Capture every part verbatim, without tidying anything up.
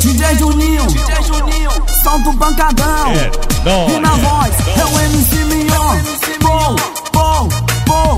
D J Juninho, D J Juninho, solta o pancadão. É, e na voz é o M C Mignon. Pou, pou, pou.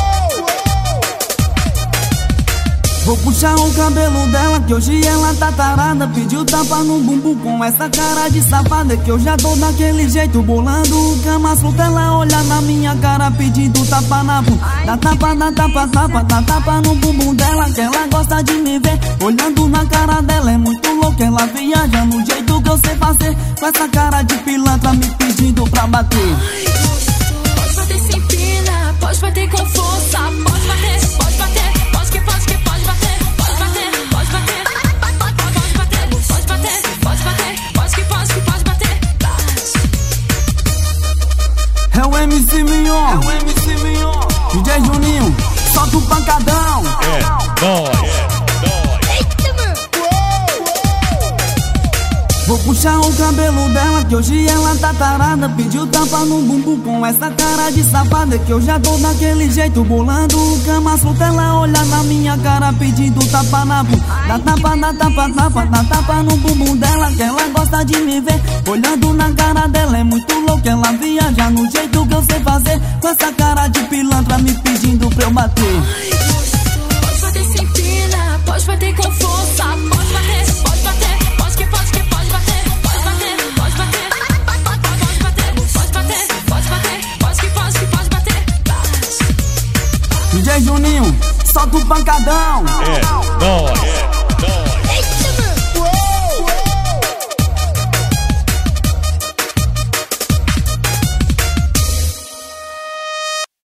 Vou puxar o cabelo dela, que hoje ela tá tarada. Pediu tapa no bumbum com essa cara de safada, que eu já tô daquele jeito, bolando o Kama Sutra. Ela olha na minha cara pedindo tapa na bunda. Dá tapa, dá tapa, tapa, dá tapa no bumbum dela, que ela gosta de me ver olhando na cara dela. É muito louco, ela viaja no jeito que eu sei fazer, com essa cara de pilantra me pedindo pra bater. Pode bater sem pena, pode bater com força, pode bater, pode bater, pode que pode que pode bater, pode bater, pode bater, pode bater, pode bater, pode bater, pode que pode que pode bater. É o M C Mignon, é o M C Mignon, D J Juninho, solta o pancadão. É, nóis. Vou puxar o cabelo dela, que hoje ela tá tarada. Pediu tapa no bumbum com essa cara de safada, que eu já tô daquele jeito, bolando o Kama Sutra. Ela olha na minha cara pedindo tapa na bunda. Dá tapa, dá tapa, tapa, dá tapa no bumbum dela, que ela gosta de me ver olhando na cara dela. É muito louco, ela viaja no jeito que eu sei fazer, com essa cara de pilantra me pedindo pra eu bater. Pode bater sem pena, pode bater com força, pode bater, pode bater, pode que pode que pode bater, pode bater, pode bater, pode bater, pode bater, pode bater, pode que pode que pode bater. D J Juninho, solta o pancadão. É, nóis.